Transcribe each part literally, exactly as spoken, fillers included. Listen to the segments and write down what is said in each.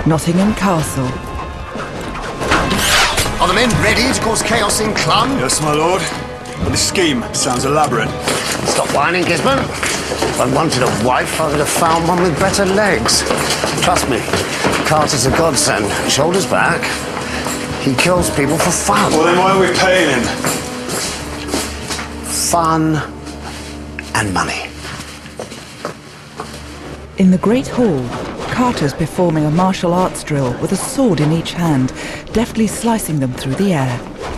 Nottingham Castle. Are the men ready to cause chaos in Clun? Yes, my lord. But the scheme sounds elaborate. Stop whining, Gisborne. If I wanted a wife, I would have found one with better legs. Trust me, Carter's a godsend. Shoulders back. He kills people for fun. Well, then why are we paying him? Fun and money. In the Great Hall, Carter's performing a martial arts drill with a sword in each hand, deftly slicing them through the air.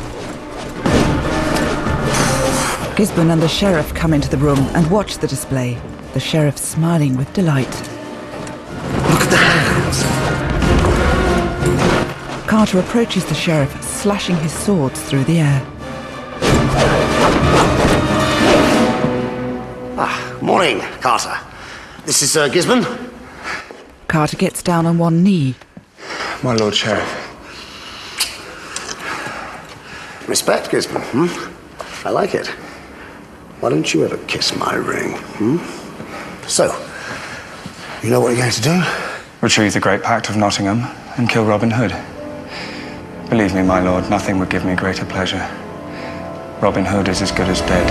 Gisborne and the sheriff come into the room and watch the display, the sheriff smiling with delight. Look at the hands. Carter approaches the sheriff, slashing his swords through the air. Ah, morning, Carter. This is uh, Gisborne. Carter gets down on one knee. My lord sheriff. Respect, Gisborne, hmm? I like it. Why don't you ever kiss my ring, hmm? So, you know what you're going to do? Retrieve the Great Pact of Nottingham and kill Robin Hood. Believe me, my lord, nothing would give me greater pleasure. Robin Hood is as good as dead.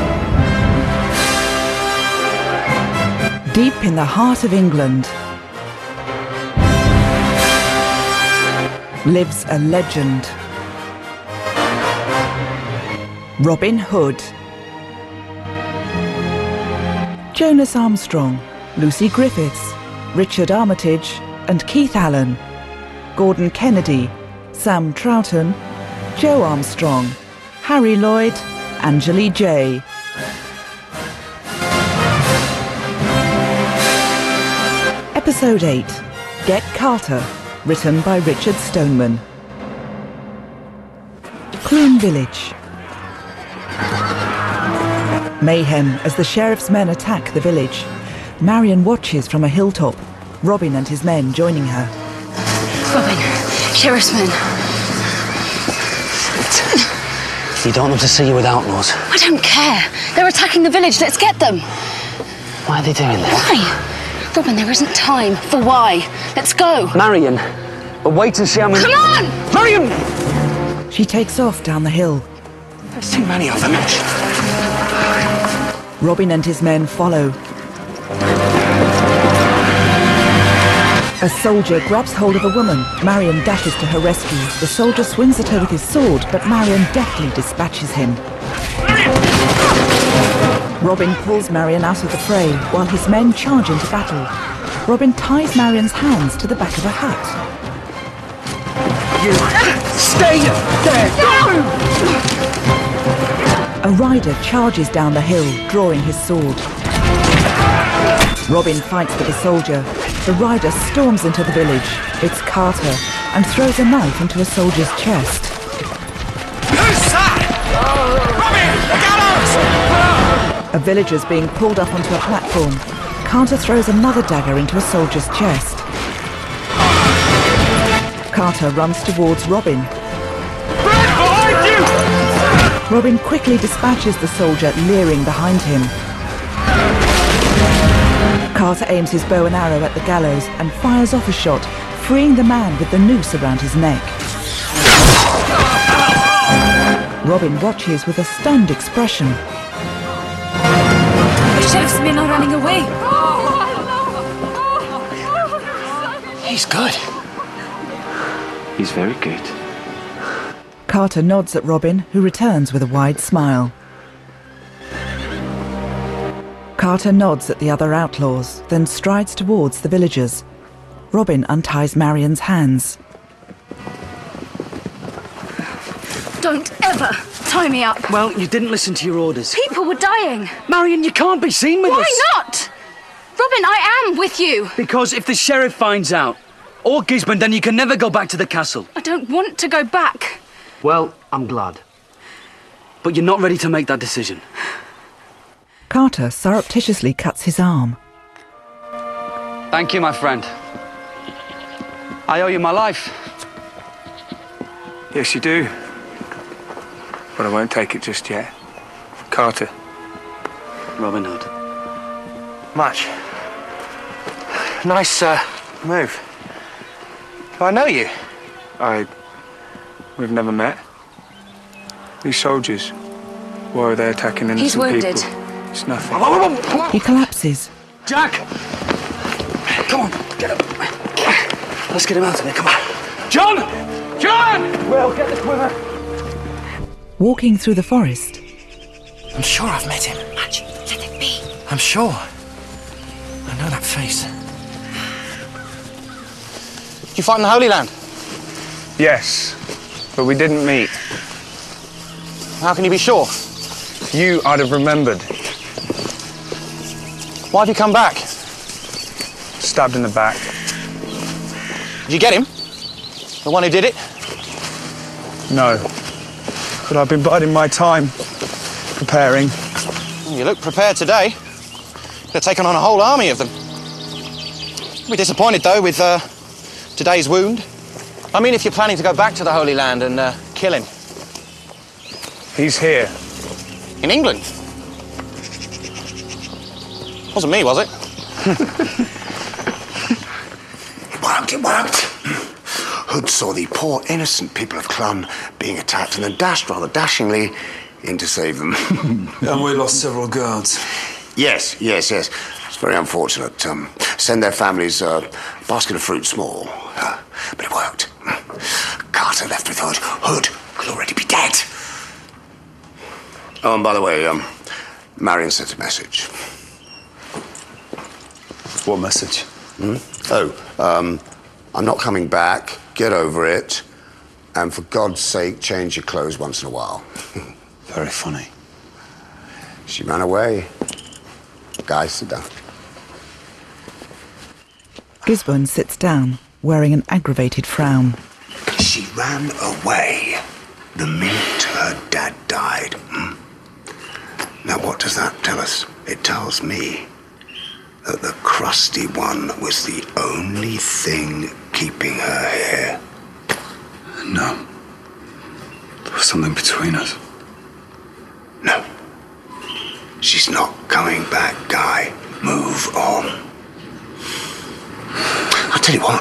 Deep in the heart of England lives a legend. Robin Hood. Jonas Armstrong, Lucy Griffiths, Richard Armitage and Keith Allen, Gordon Kennedy, Sam Troughton, Joe Armstrong, Harry Lloyd, Angeli Jay. Episode eight, Get Carter, written by Richard Stoneman. Clun Village. Mayhem as the sheriff's men attack the village. Marion watches from a hilltop, Robin and his men joining her. Robin, sheriff's men. You don't want them to see you with outlaws. I don't care. They're attacking the village. Let's get them. Why are they doing this? Why? Robin, there isn't time for why. Let's go. Marion, but wait and see how many... Come on! Marion! She takes off down the hill. There's too many of them. Robin and his men follow. A soldier grabs hold of a woman. Marion dashes to her rescue. The soldier swings at her with his sword, but Marion deftly dispatches him. Robin pulls Marion out of the fray, while his men charge into battle. Robin ties Marion's hands to the back of a hut. You stay there! No! A rider charges down the hill, drawing his sword. Robin fights with the soldier. The rider storms into the village. It's Carter, and throws a knife into a soldier's chest. Who's that? Robin! Gallows! A villager's being pulled up onto a platform. Carter throws another dagger into a soldier's chest. Carter runs towards Robin. Behind you! Robin quickly dispatches the soldier, leering behind him. Carter aims his bow and arrow at the gallows and fires off a shot, freeing the man with the noose around his neck. Robin watches with a stunned expression. The sheriff's men are running away. He's good. He's very good. Carter nods at Robin, who returns with a wide smile. Carter nods at the other outlaws, then strides towards the villagers. Robin unties Marion's hands. Don't ever tie me up. Well, you didn't listen to your orders. People were dying. Marion, you can't be seen with Why us. Why not? Robin, I am with you. Because if the sheriff finds out, or Gisborne, then you can never go back to the castle. I don't want to go back. Well, I'm glad. But you're not ready to make that decision. Carter surreptitiously cuts his arm. Thank you, my friend. I owe you my life. Yes, you do. But I won't take it just yet. Carter. Robin Hood. Much. Nice, uh, move. Do I know you? I... We've never met. These soldiers, why are they attacking innocent He's wounded. people? It's nothing. He collapses. Jack! Come on, get up. Let's get him out of there, come on. John! John! Well, get the quiver. Walking through the forest, I'm sure I've met him. Match, let it be. I'm sure. I know that face. Did you fight in the Holy Land? Yes, but we didn't meet. How can you be sure? You, I'd have remembered. Why have you come back? Stabbed in the back. Did you get him? The one who did it? No. But I've been biding my time, preparing. You look prepared today. They're taking on a whole army of them. You'll be disappointed, though, with uh, today's wound. I mean, if you're planning to go back to the Holy Land and uh, kill him. He's here. In England? Wasn't me, was it? It worked, it worked. Hood saw the poor innocent people of Clun being attacked and then dashed rather dashingly in to save them. And we lost several guards. Yes, yes, yes. It's very unfortunate. Um, send their families a basket of fruit small. Uh, but it worked. Carter left with Hood. Hood could already be dead. Oh, and by the way, um, Marion sent a message. What message? Hmm? Oh, um, I'm not coming back. Get over it. And for God's sake, change your clothes once in a while. Very funny. She ran away. Guys, sit down. Gisborne sits down, wearing an aggravated frown. She ran away the minute her dad died. Hmm? Now, what does that tell us? It tells me that the crusty one was the only thing keeping her here. No. There was something between us. No. She's not coming back, Guy. Move on. I'll tell you what.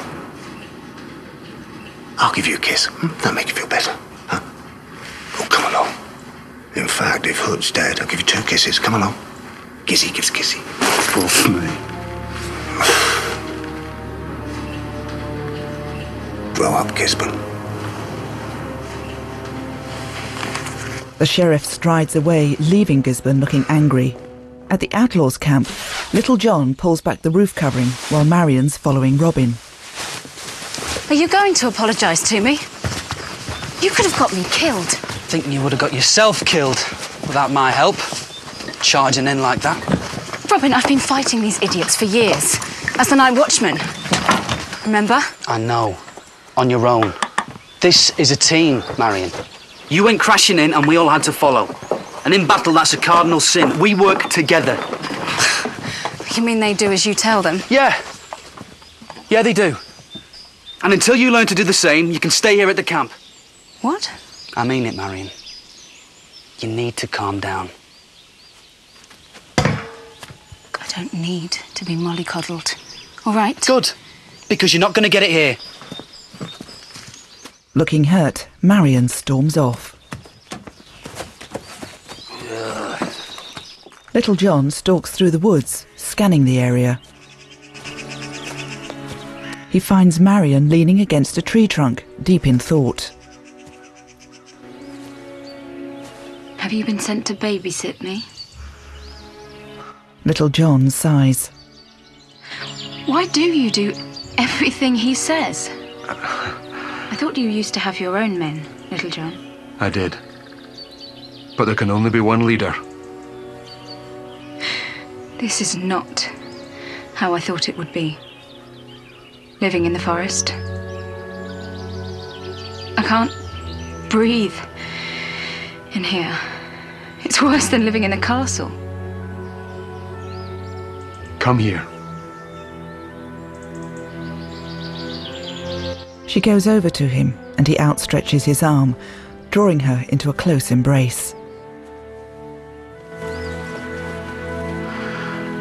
I'll give you a kiss. Hmm? That'll make you feel better. Huh? Oh, come along. In fact, if Hood's dead, I'll give you two kisses. Come along. Gizzy gives kissy. Both for me. Grow up, Gisborne. The sheriff strides away, leaving Gisborne looking angry. At the outlaws' camp, Little John pulls back the roof covering while Marion's following Robin. Are you going to apologise to me? You could have got me killed. Thinking you would have got yourself killed without my help. Charging in like that. Robin, I've been fighting these idiots for years. As the night watchman. Remember? I know. On your own. This is a team, Marion. You went crashing in and we all had to follow. And in battle, that's a cardinal sin. We work together. You mean they do as you tell them? Yeah. Yeah, they do. And until you learn to do the same, you can stay here at the camp. What? I mean it, Marion. You need to calm down. I don't need to be mollycoddled. All right? Good. Because you're not going to get it here. Looking hurt, Marion storms off. Little John stalks through the woods, scanning the area. He finds Marion leaning against a tree trunk, deep in thought. Have you been sent to babysit me? Little John sighs. Why do you do everything he says? I thought you used to have your own men, Little John. I did. But there can only be one leader. This is not how I thought it would be. Living in the forest. I can't breathe in here. It's worse than living in a castle. Come here. She goes over to him and he outstretches his arm, drawing her into a close embrace.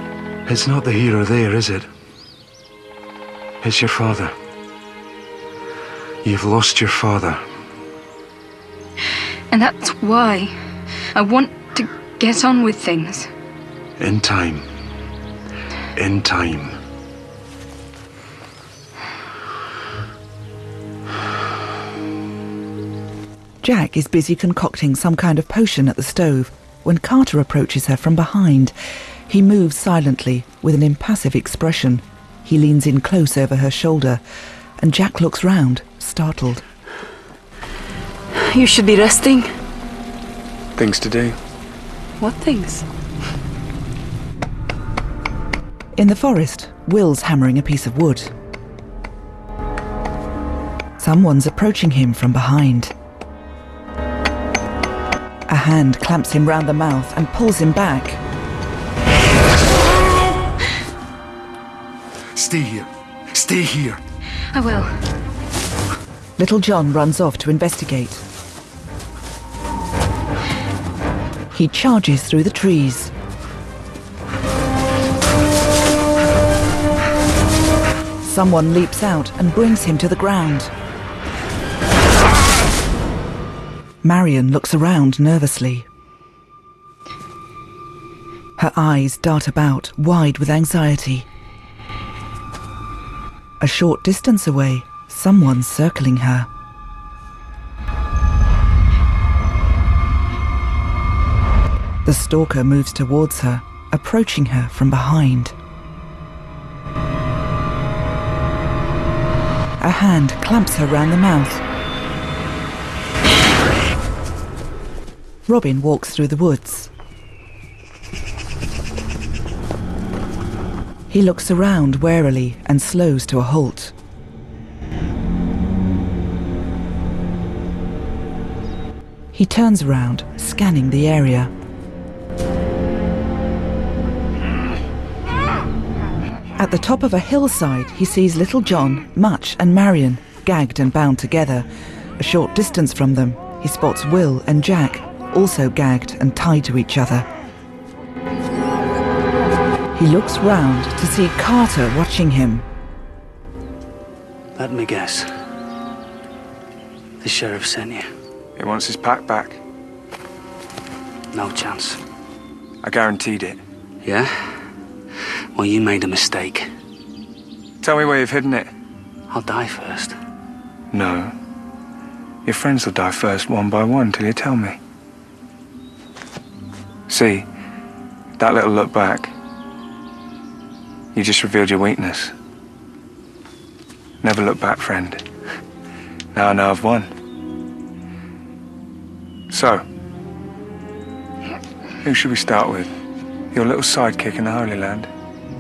It's not the hero there, is it? It's your father. You've lost your father. And that's why I want to get on with things. In time. In time. Jack is busy concocting some kind of potion at the stove when Carter approaches her from behind. He moves silently with an impassive expression. He leans in close over her shoulder, and Jack looks round, startled. You should be resting. Things to do. What things? In the forest, Will's hammering a piece of wood. Someone's approaching him from behind. A hand clamps him round the mouth and pulls him back. Stay here. Stay here. I will. Little John runs off to investigate. He charges through the trees. Someone leaps out and brings him to the ground. Marion looks around nervously. Her eyes dart about, wide with anxiety. A short distance away, someone's circling her. The stalker moves towards her, approaching her from behind. A hand clamps her round the mouth. Robin walks through the woods. He looks around warily and slows to a halt. He turns around, scanning the area. At the top of a hillside, he sees Little John, Much and Marion, gagged and bound together. A short distance from them, he spots Will and Jack, also gagged and tied to each other. He looks round to see Carter watching him. Let me guess. The sheriff sent you. He wants his pack back. No chance. I guaranteed it. Yeah? Well, you made a mistake. Tell me where you've hidden it. I'll die first. No. Your friends will die first, one by one, till you tell me. See, that little look back. You just revealed your weakness. Never look back, friend. Now I know I've won. So, who should we start with? Your little sidekick in the Holy Land?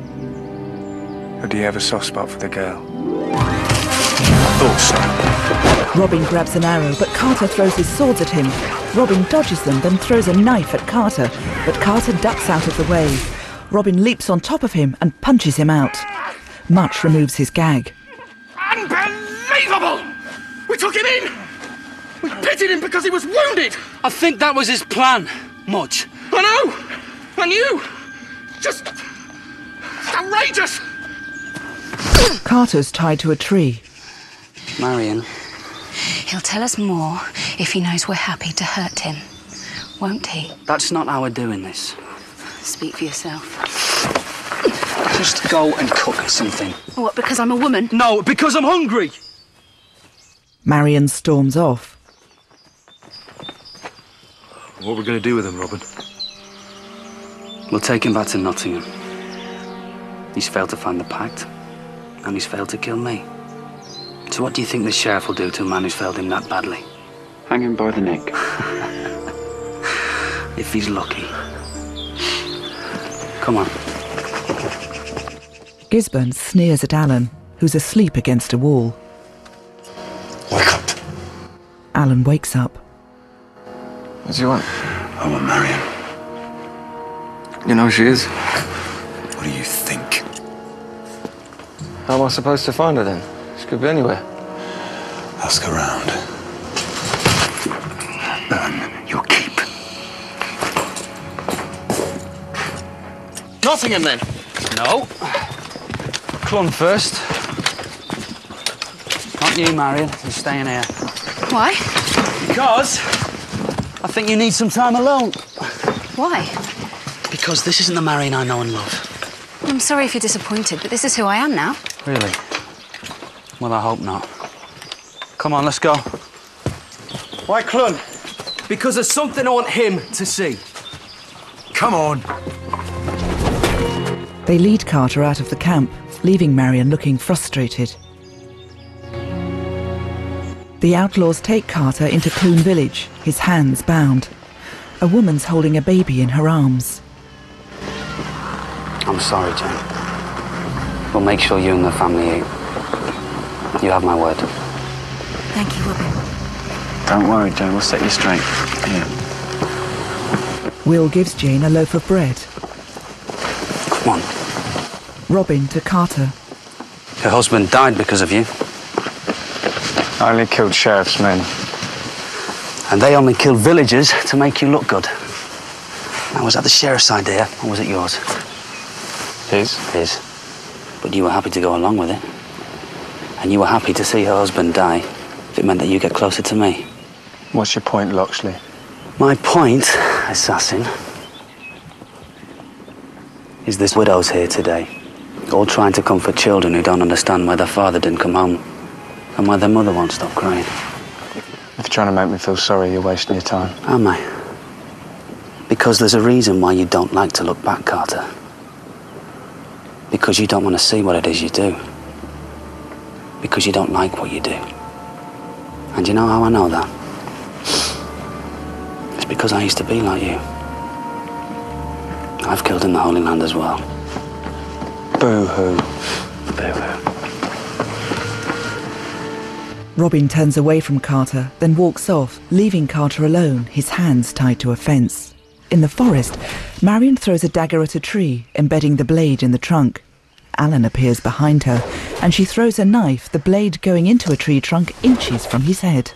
Or do you have a soft spot for the girl? I thought so. Robin grabs an arrow, but Carter throws his swords at him. Robin dodges them, then throws a knife at Carter, but Carter ducks out of the way. Robin leaps on top of him and punches him out. Much removes his gag. Unbelievable! We took him in! We pitied him because he was wounded! I think that was his plan, Much. I know! And you! Just... outrageous! Carter's tied to a tree. Marion. He'll tell us more if he knows we're happy to hurt him, won't he? That's not how we're doing this. Speak for yourself. Just go and cook something. What, because I'm a woman? No, because I'm hungry! Marion storms off. What are we going to do with him, Robin? We'll take him back to Nottingham. He's failed to find the pact, and he's failed to kill me. So what do you think the sheriff will do to a man who's failed him that badly? Hang him by the neck. If he's lucky. Come on. Gisborne sneers at Alan, who's asleep against a wall. Wake up. Alan wakes up. What do you want? I want Marion. You know who she is? What do you think? How am I supposed to find her then? She could be anywhere. Ask around. Earn your keep. Nottingham, then? No. Clun first. Not you, Marion. You're staying here. Why? Because I think you need some time alone. Why? Because this isn't the Marion I know and love. I'm sorry if you're disappointed, but this is who I am now. Really? Well, I hope not. Come on, let's go. Why, Clun? Because there's something I want him to see. Come on. They lead Carter out of the camp, leaving Marion looking frustrated. The outlaws take Carter into Clun village, his hands bound. A woman's holding a baby in her arms. I'm sorry, Jane. We'll make sure you and the family eat. You have my word. Thank you, Robin. Don't worry, Jane. We'll set you straight. Here. Will gives Jane a loaf of bread. Come on. Robin to Carter. Her husband died because of you. I only killed sheriff's men. And they only killed villagers to make you look good. Now, was that the sheriff's idea, or was it yours? His? His. But you were happy to go along with it. And you were happy to see her husband die if it meant that you get closer to me. What's your point, Locksley? My point, assassin, is this widow's here today, all trying to comfort children who don't understand why their father didn't come home and why their mother won't stop crying. If you're trying to make me feel sorry, you're wasting your time. Am I? Because there's a reason why you don't like to look back, Carter. Because you don't want to see what it is you do. Because you don't like what you do. And you know how I know that? It's because I used to be like you. I've killed in the Holy Land as well. Boo-hoo. Boo-hoo. Robin turns away from Carter, then walks off, leaving Carter alone, his hands tied to a fence. In the forest, Marion throws a dagger at a tree, embedding the blade in the trunk. Alan appears behind her, and she throws a knife, the blade going into a tree trunk inches from his head.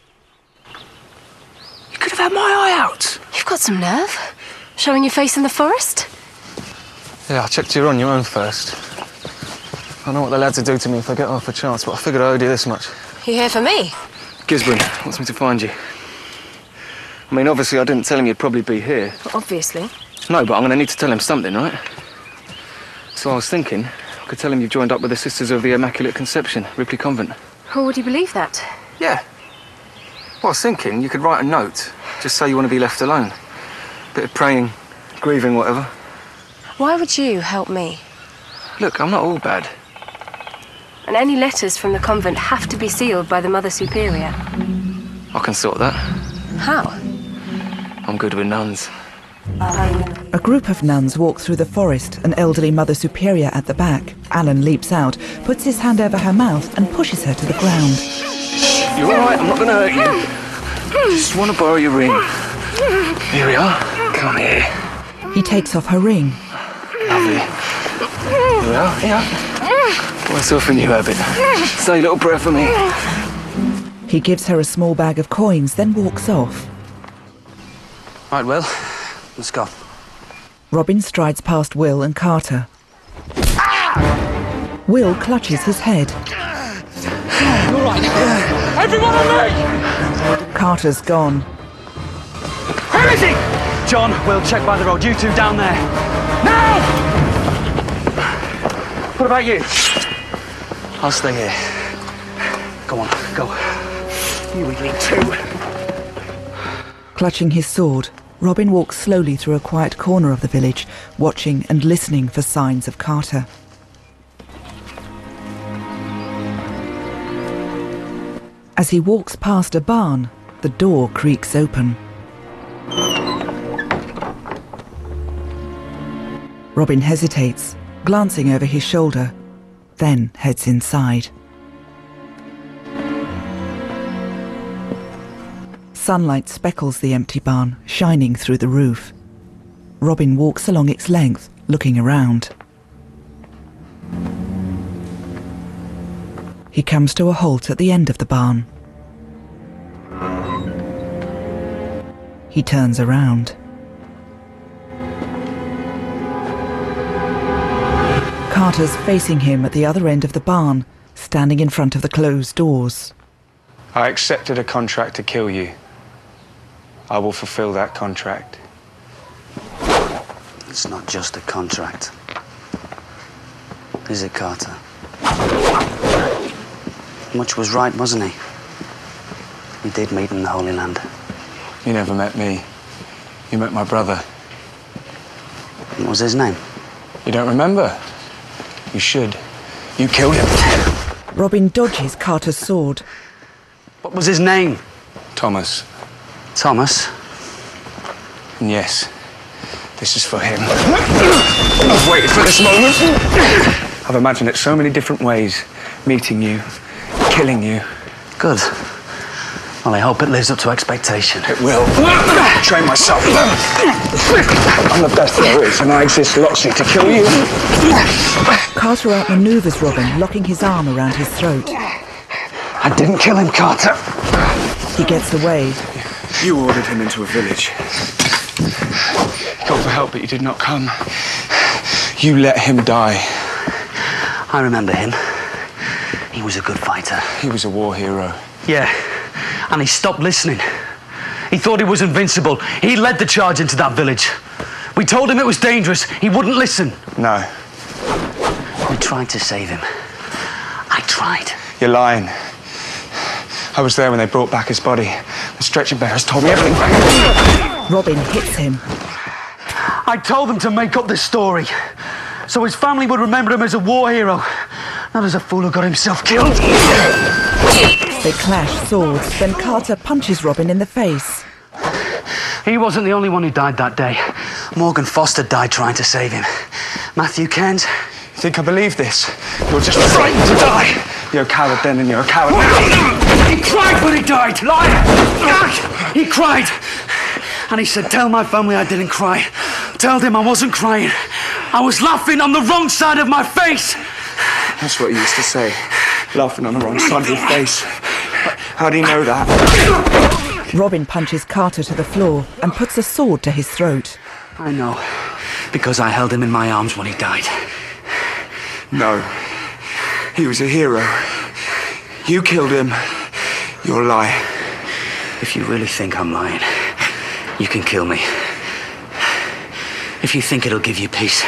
You could have had my eye out. You've got some nerve. Showing your face in the forest? Yeah, I checked you on your own first. I know what the lads will do to me if I get half a chance, but I figured I owed you this much. You here for me? Gisborne wants me to find you. I mean, obviously I didn't tell him you'd probably be here. Well, obviously. No, but I'm going to need to tell him something, right? So I was thinking, I could tell him you've joined up with the Sisters of the Immaculate Conception, Ripley Convent. How would he believe that? Yeah. Well, I was thinking you could write a note, just say you want to be left alone. Bit of praying, grieving, whatever. Why would you help me? Look, I'm not all bad. And any letters from the convent have to be sealed by the Mother Superior. I can sort that. How? I'm good with nuns. A group of nuns walk through the forest, an elderly Mother Superior at the back. Alan leaps out, puts his hand over her mouth and pushes her to the ground. You're all right, I'm not going to hurt you. I just want to borrow your ring. Here we are. Come here. He takes off her ring. Lovely. Here we are, here. What's off in you, Abbott? Say a little prayer for me. He gives her a small bag of coins, then walks off. Right, Will. Let's go. Robin strides past Will and Carter. Ah! Will clutches his head. All right. Everyone on me! Carter's gone. Where is he? John, Will, check by the road. You two down there. Now! What about you? I'll stay here. Go on, go. You with me too. Clutching his sword, Robin walks slowly through a quiet corner of the village, watching and listening for signs of Carter. As he walks past a barn, the door creaks open. Robin hesitates, glancing over his shoulder, then heads inside. Sunlight speckles the empty barn, shining through the roof. Robin walks along its length, looking around. He comes to a halt at the end of the barn. He turns around. Carter's facing him at the other end of the barn, standing in front of the closed doors. I accepted a contract to kill you. I will fulfill that contract. It's not just a contract. Is it, Carter? Much was right, wasn't he? We did meet in the Holy Land. You never met me. You met my brother. What was his name? You don't remember? You should. You killed him. Robin dodges Carter's sword. What was his name? Thomas. Thomas? And yes, this is for him. I've waited for this moment. I've imagined it so many different ways. Meeting you, killing you. Good. Well, I hope it lives up to expectation. It will. Train myself. I'm the best there is, and I exist lotsy to kill you. Carter outmaneuvers Robin, locking his arm around his throat. I didn't kill him, Carter. He gets away. You ordered him into a village. He called for help, but you did not come. You let him die. I remember him. He was a good fighter. He was a war hero. Yeah, and he stopped listening. He thought he was invincible. He led the charge into that village. We told him it was dangerous. He wouldn't listen. No. We tried to save him. I tried. You're lying. I was there when they brought back his body. The stretcher bearers told me everything. Robin hits him. I told them to make up this story, so his family would remember him as a war hero, not as a fool who got himself killed. They clash swords, then Carter punches Robin in the face. He wasn't the only one who died that day. Morgan Foster died trying to save him. Matthew Cairns. You think I believe this? You're just frightened to die. You're a coward then, and you're a coward now. He cried when he died, liar! He cried. And he said, tell my family I didn't cry. Tell them I wasn't crying. I was laughing on the wrong side of my face. That's what you used to say. Laughing on the wrong side of your face. How do you know that? Robin punches Carter to the floor and puts a sword to his throat. I know. Because I held him in my arms when he died. No. He was a hero. You killed him. You're lying. If you really think I'm lying, you can kill me. If you think it'll give you peace,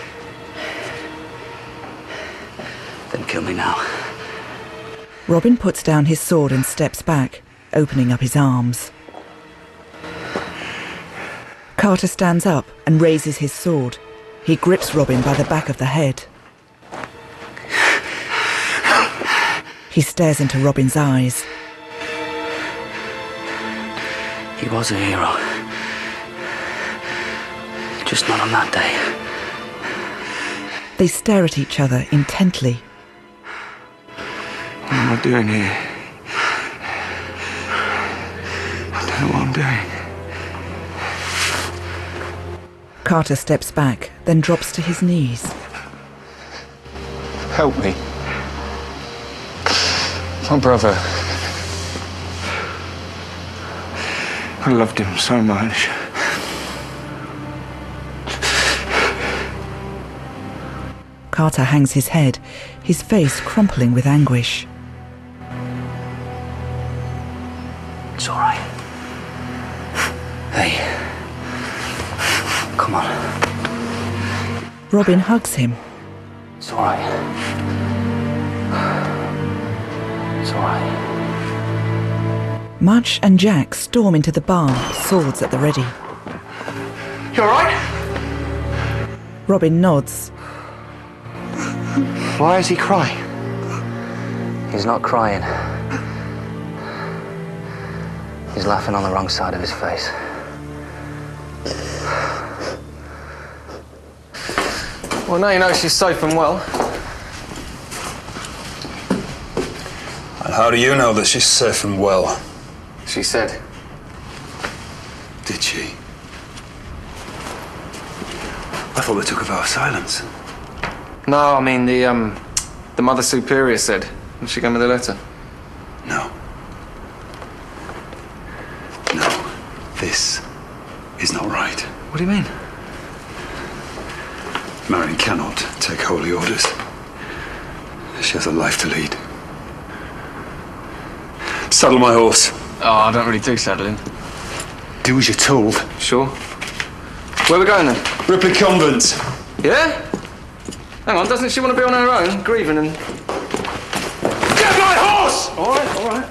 then kill me now. Robin puts down his sword and steps back, opening up his arms. Carter stands up and raises his sword. He grips Robin by the back of the head. He stares into Robin's eyes. He was a hero. Just not on that day. They stare at each other intently. What am I doing here? I don't know what I'm doing. Carter steps back, then drops to his knees. Help me. My brother. I loved him so much. Carter hangs his head, his face crumpling with anguish. It's all right. Hey. Come on. Robin hugs him. It's all right. It's all right. Much and Jack storm into the barn, swords at the ready. You all right? Robin nods. Why is he crying? He's not crying. He's laughing on the wrong side of his face. Well, now you know she's safe and well. And how do you know that she's safe and well? She said. Did she? I thought they took a vow of silence. No, I mean, the, um, the Mother Superior said when she gave me the letter. No. No. This is not right. What do you mean? Marion cannot take holy orders. She has a life to lead. Saddle my horse. Oh, I don't really do saddling. Do as you're told. Sure. Where are we going then? Ripley Convent. Yeah? Hang on, doesn't she want to be on her own, grieving and... Get my horse! All right, all right.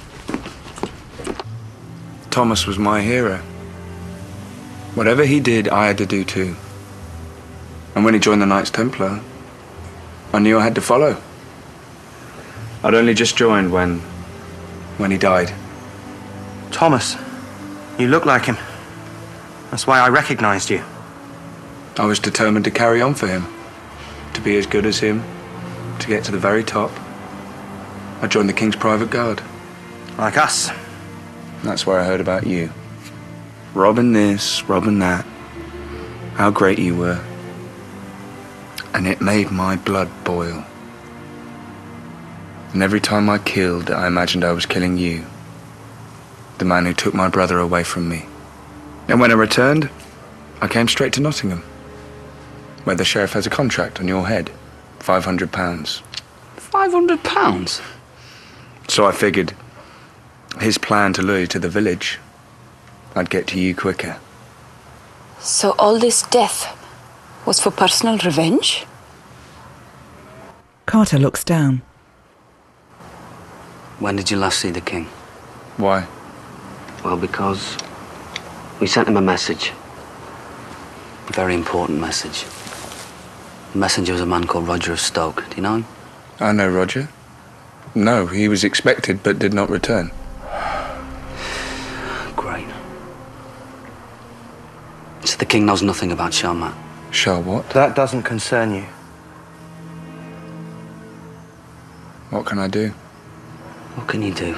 Thomas was my hero. Whatever he did, I had to do too. And when he joined the Knights Templar, I knew I had to follow. I'd only just joined when... when he died. Thomas, you look like him. That's why I recognized you. I was determined to carry on for him. To be as good as him. To get to the very top. I joined the King's Private Guard. Like us. That's where I heard about you. Robbing this, robbing that. How great you were. And it made my blood boil. And every time I killed, I imagined I was killing you. The man who took my brother away from me. And when I returned, I came straight to Nottingham, where the sheriff has a contract on your head. Five hundred pounds. Five hundred pounds? So I figured, his plan to lure you to the village, I'd get to you quicker. So all this death was for personal revenge? Carter looks down. When did you last see the king? Why? Well, because we sent him a message. A very important message. The messenger was a man called Roger of Stoke. Do you know him? I know Roger. No, he was expected but did not return. Great. So the king knows nothing about Sharmat? Shah what? That doesn't concern you. What can I do? What can you do?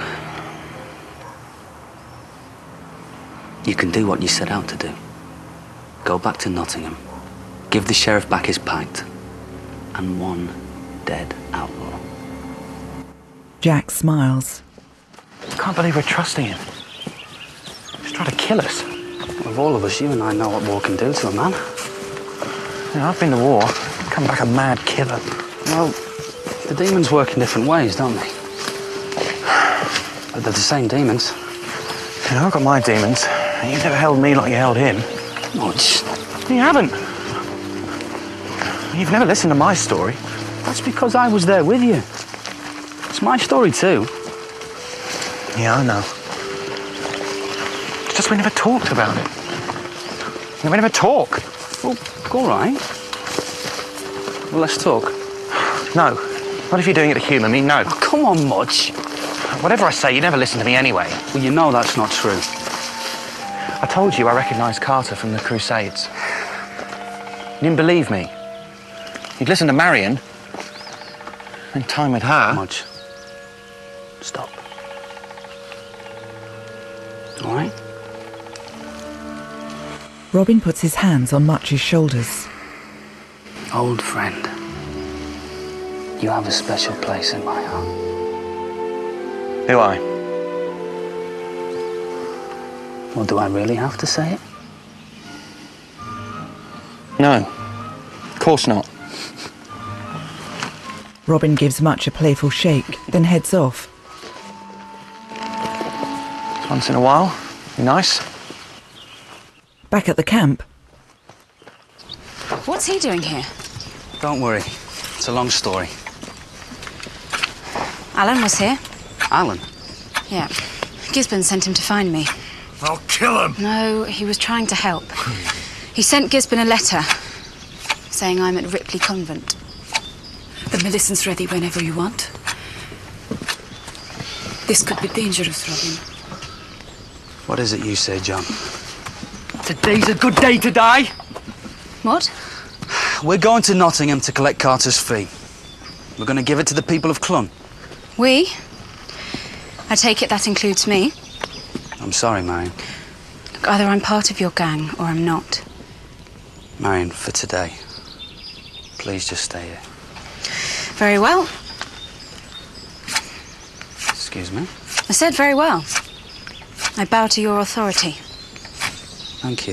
You can do what you set out to do. Go back to Nottingham. Give the sheriff back his pact. And one dead outlaw. Jack smiles. Can't believe we're trusting him. He's trying to kill us. Of all of us, you and I know what war can do to a man. You know, I've been to war. Come back a mad killer. Well, the demons work in different ways, don't they? But they're the same demons. You know, I've got my demons. And you've never held me like you held him. Much. You haven't. You've never listened to my story. That's because I was there with you. It's my story too. Yeah, I know. It's just we never talked about it. We never talk. Well, all right. Well, let's talk. No. Not if you're doing it to humour me, no. Oh, come on, Mudge. Whatever I say, you never listen to me anyway. Well, you know that's not true. I told you I recognised Carter from the Crusades. You didn't believe me. You'd listen to Marion. Spend time with her. Mudge. Stop. All right? Robin puts his hands on Much's shoulders. Old friend, you have a special place in my heart. Do I? Well, do I really have to say it? No. Of course not. Robin gives Much a playful shake, then heads off. Once in a while. Be nice. Back at the camp. What's he doing here? Don't worry. It's a long story. Alan was here. Alan? Yeah. Gisborne sent him to find me. I'll kill him! No, he was trying to help. He sent Gisborne a letter saying I'm at Ripley Convent. The medicine's ready whenever you want. This could be dangerous, Robin. What is it you say, John? Today's a good day to die. What? We're going to Nottingham to collect Carter's fee. We're going to give it to the people of Clun. We? I take it that includes me. I'm sorry, Marion. Look, either I'm part of your gang or I'm not. Marion, for today, please just stay here. Very well. Excuse me? I said very well. I bow to your authority. Thank you.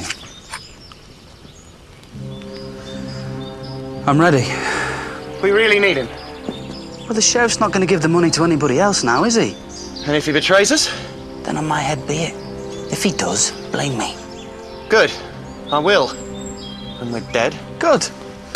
I'm ready. We really need him. Well, the sheriff's not going to give the money to anybody else now, is he? And if he betrays us? Then on my head be it. If he does, blame me. Good. I will. When we're dead. Good.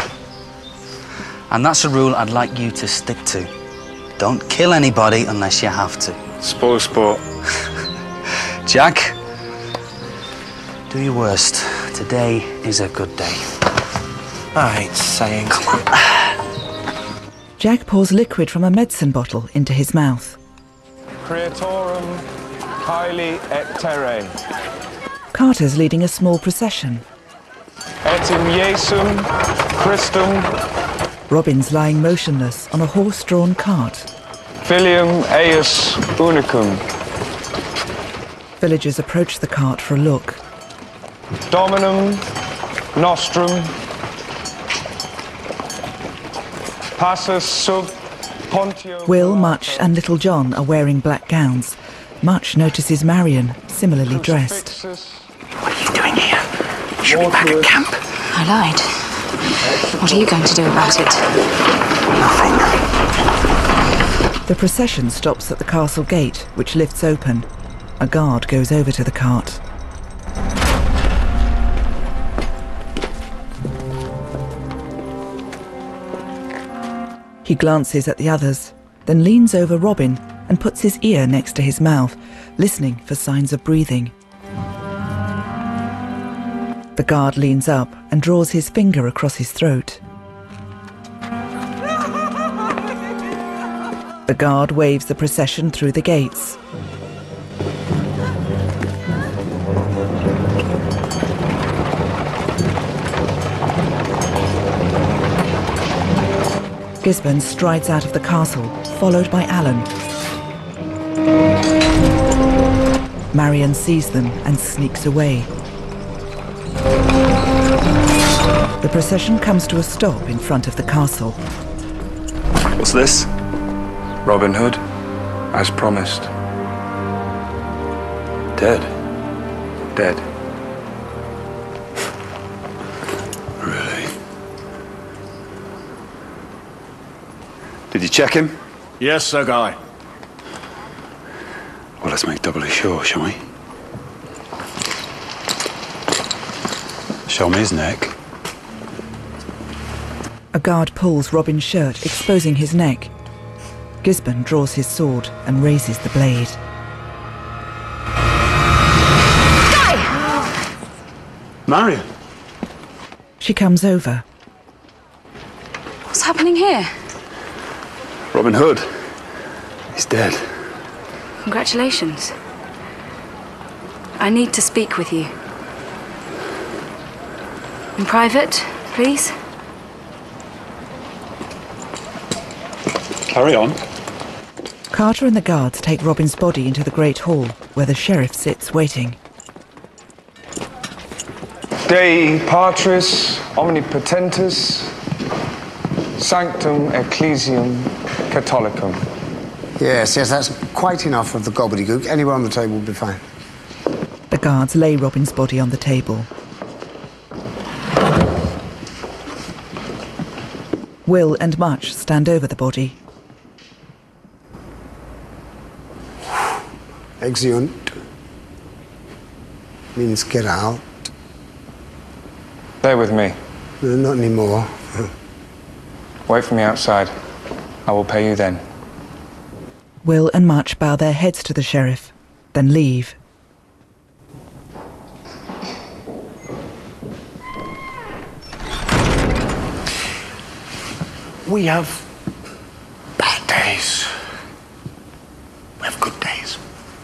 And that's a rule I'd like you to stick to. Don't kill anybody unless you have to. Spoil sport. Jack, do your worst. Today is a good day. I ain't saying. Come on. Jack pours liquid from a medicine bottle into his mouth. Creatorum Caeli et terre. Carter's leading a small procession. Et in Jesum Christum. Robin's lying motionless on a horse-drawn cart. Filium eius unicum. Villagers approach the cart for a look. Dominum nostrum. Passus sub Pontio. Will, Much and Little John are wearing black gowns. Much notices Marion, similarly dressed. What are you doing here? You should be back at camp. I lied. What are you going to do about it? Nothing. The procession stops at the castle gate, which lifts open. A guard goes over to the cart. He glances at the others, then leans over Robin and puts his ear next to his mouth, listening for signs of breathing. The guard leans up and draws his finger across his throat. The guard waves the procession through the gates. Gisborne strides out of the castle, followed by Alan. Marion sees them and sneaks away. The procession comes to a stop in front of the castle. What's this? Robin Hood, as promised. Dead. Dead. Really? Did you check him? Yes, Sir Guy. Well, let's make doubly sure, shall we? Show me his neck. A guard pulls Robin's shirt, exposing his neck. Gisborne draws his sword and raises the blade. Guy! Marion! She comes over. What's happening here? Robin Hood. He's dead. Congratulations. I need to speak with you. In private, please? Carry on. Carter and the guards take Robin's body into the Great Hall, where the sheriff sits waiting. Dei Patris Omnipotentus Sanctum Ecclesiam Catholicum. Yes, yes, that's quite enough of the gobbledygook. Anywhere on the table will be fine. The guards lay Robin's body on the table. Will and Much stand over the body. Exeunt means get out. Stay with me. No, not anymore. Wait for me outside. I will pay you then. Will and Much bow their heads to the sheriff, then leave. We have bad days. We have good days.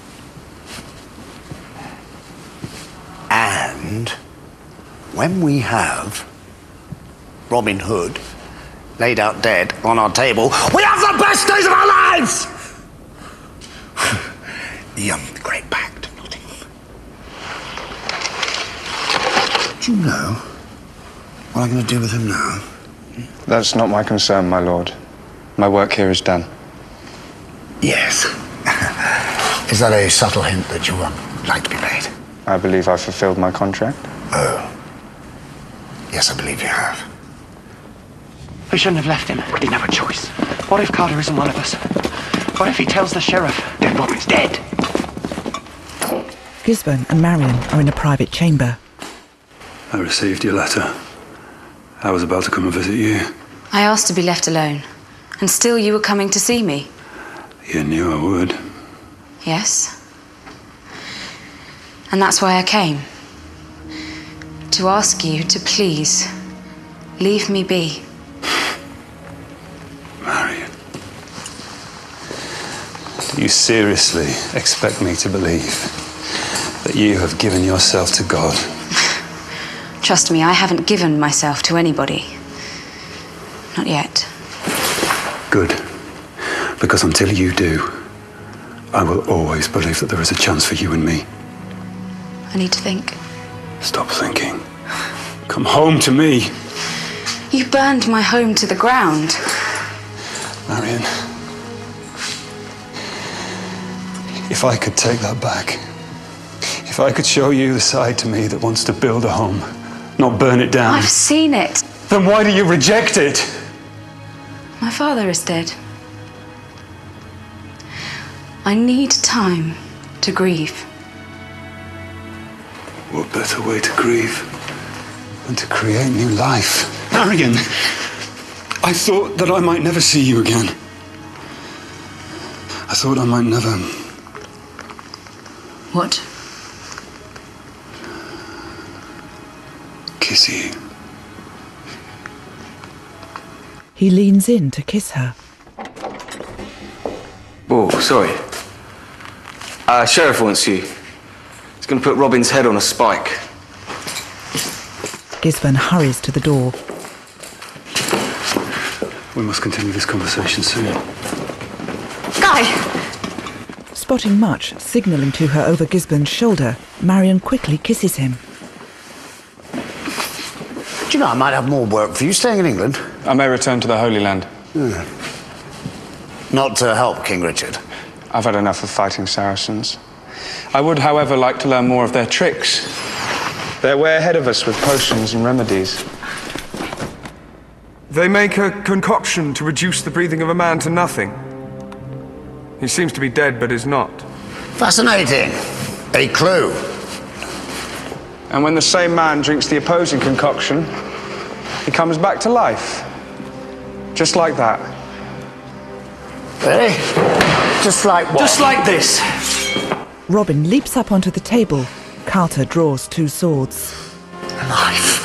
And when we have Robin Hood laid out dead on our table, we have the best days of our lives! the, um, the Great Pact of Nottingham. Do you know what I'm going to do with him now? That's not my concern, my lord. My work here is done. Yes. Is that a subtle hint that you want like to be paid? I believe I've fulfilled my contract. Oh. Yes, I believe you have. We shouldn't have left him. We didn't have a choice. What if Carter isn't one of us? What if he tells the sheriff that Robin's dead? Gisborne and Marion are in a private chamber. I received your letter. I was about to come and visit you. I asked to be left alone, and still you were coming to see me. You knew I would. Yes. And that's why I came. To ask you to please leave me be. Marion. Do you seriously expect me to believe that you have given yourself to God? Trust me, I haven't given myself to anybody. Not yet. Good. Because until you do, I will always believe that there is a chance for you and me. I need to think. Stop thinking. Come home to me. You burned my home to the ground. Marion. If I could take that back, if I could show you the side to me that wants to build a home, not burn it down. I've seen it. Then why do you reject it? My father is dead. I need time to grieve. What better way to grieve than to create new life? Marion, I thought that I might never see you again. I thought I might never... What? Kiss you. He leans in to kiss her. Oh, sorry. Uh, Sheriff wants you. He's going to put Robin's head on a spike. Gisborne hurries to the door. We must continue this conversation soon. Guy! Spotting Much signalling to her over Gisborne's shoulder, Marion quickly kisses him. Do you know, I might have more work for you staying in England. I may return to the Holy Land. Yeah. Not to help King Richard. I've had enough of fighting Saracens. I would, however, like to learn more of their tricks. They're way ahead of us with potions and remedies. They make a concoction to reduce the breathing of a man to nothing. He seems to be dead, but is not. Fascinating. A clue. And when the same man drinks the opposing concoction, he comes back to life. Just like that. Really? Just like what? Just like this. Robin leaps up onto the table. Carter draws two swords. Life.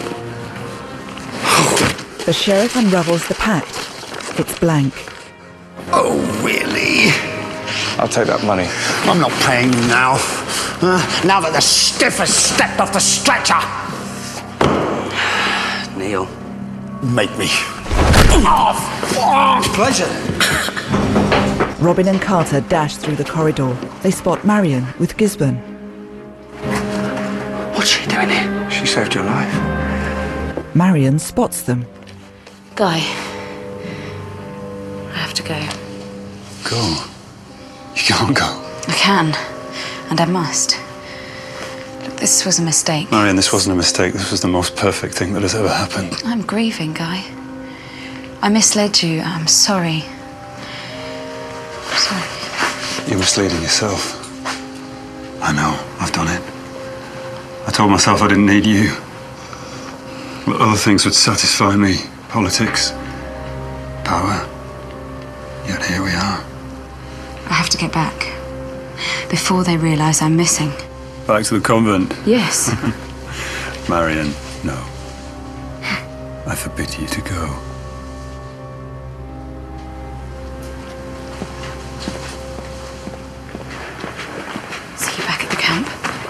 The sheriff unravels the pact. It's blank. Oh, really? I'll take that money. I'm not paying you now. Uh, now that the stiff has stepped off the stretcher. Neil. Make me. Oh, oh. Pleasure. Robin and Carter dash through the corridor. They spot Marion with Gisborne. What's she doing here? She saved your life. Marion spots them. Guy. I have to go. Go. You can't go. I can, and I must. Look, this was a mistake. Marion, this wasn't a mistake. This was the most perfect thing that has ever happened. I'm grieving, Guy. I misled you. I'm sorry. I'm sorry. You're misleading yourself. I know. I've done it. I told myself I didn't need you. But other things would satisfy me. Politics. Power. Yet here we are. I have to get back. Before they realise I'm missing. Back to the convent? Yes. Marion, no. I forbid you to go. See you back at the camp.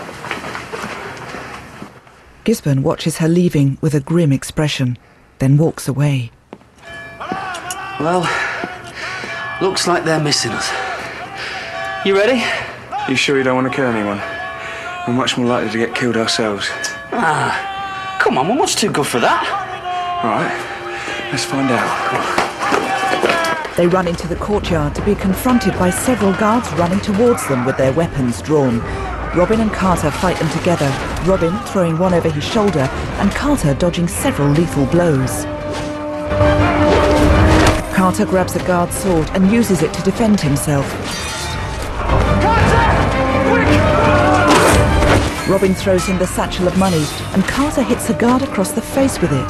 Gisborne watches her leaving with a grim expression, then walks away. Well, looks like they're missing us. You ready? You sure you don't want to kill anyone? We're much more likely to get killed ourselves. Ah, come on, we're much too good for that. All right, let's find out. They run into the courtyard to be confronted by several guards running towards them with their weapons drawn. Robin and Carter fight them together, Robin throwing one over his shoulder and Carter dodging several lethal blows. Carter grabs a guard's sword and uses it to defend himself. Robin throws him the satchel of money, and Carter hits a guard across the face with it.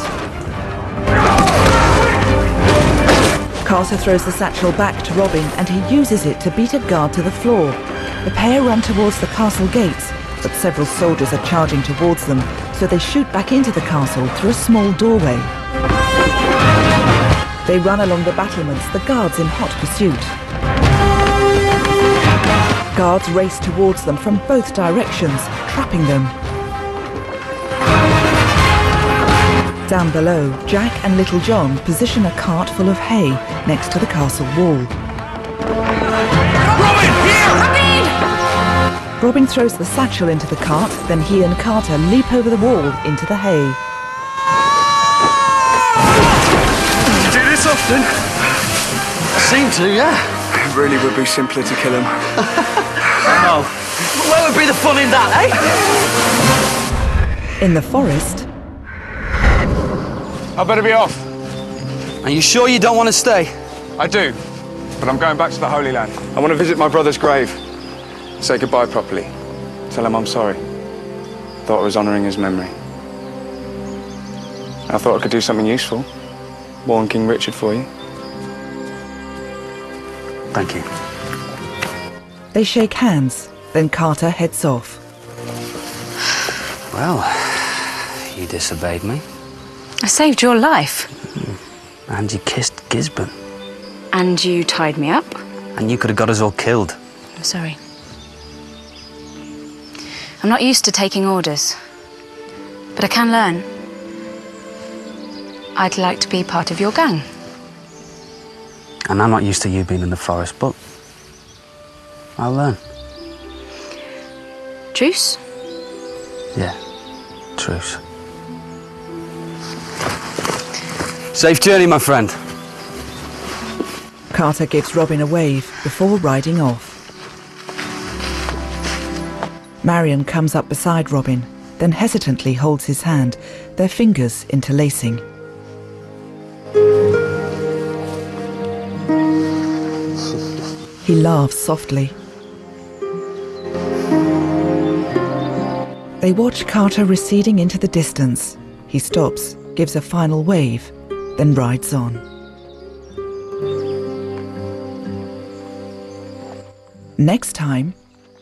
Carter throws the satchel back to Robin, and he uses it to beat a guard to the floor. The pair run towards the castle gates, but several soldiers are charging towards them, so they shoot back into the castle through a small doorway. They run along the battlements, the guards in hot pursuit. Guards race towards them from both directions, trapping them. Down below, Jack and Little John position a cart full of hay next to the castle wall. Robin, here! Robin! Robin throws the satchel into the cart, then he and Carter leap over the wall into the hay. You do this often? Seem to, yeah. It really would be simpler to kill him. No. Where would be the fun in that, eh? In the forest... I better be off. Are you sure you don't want to stay? I do, but I'm going back to the Holy Land. I want to visit my brother's grave. Say goodbye properly. Tell him I'm sorry. Thought I was honouring his memory. I thought I could do something useful. Warn King Richard for you. Thank you. They shake hands, then Carter heads off. Well, you disobeyed me. I saved your life. Mm. And you kissed Gisborne. And you tied me up. And you could have got us all killed. I'm sorry. I'm not used to taking orders, but I can learn. I'd like to be part of your gang. And I'm not used to you being in the forest, but I'll learn. Truce? Yeah, truce. Safe journey, my friend. Carter gives Robin a wave before riding off. Marion comes up beside Robin, then hesitantly holds his hand, their fingers interlacing. He laughs softly. They watch Carter receding into the distance. He stops, gives a final wave, then rides on. Next time...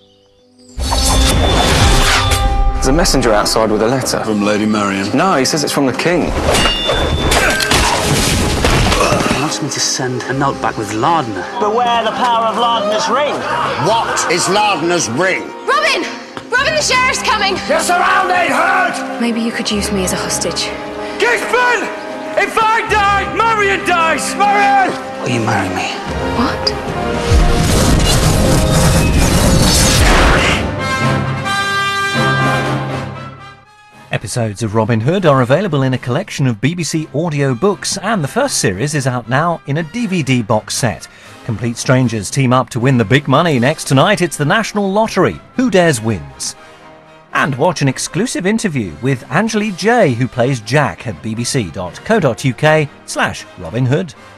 There's a messenger outside with a letter. From Lady Marion? No, he says it's from the king. He wants me to send a note back with Lardner. Beware the power of Lardner's ring. What is Lardner's ring? Robin! Robin, the sheriff's coming! You're surrounded, hurt! Maybe you could use me as a hostage. Gisborne! If I die, Marion dies! Marion! Will you marry me? What? Episodes of Robin Hood are available in a collection of B B C audio books, and the first series is out now in a D V D box set. Complete strangers team up to win the big money. Next tonight, it's the National Lottery. Who Dares Wins. And watch an exclusive interview with Angelique Jay, who plays Jack, at bbc.co.uk slash Robin Hood.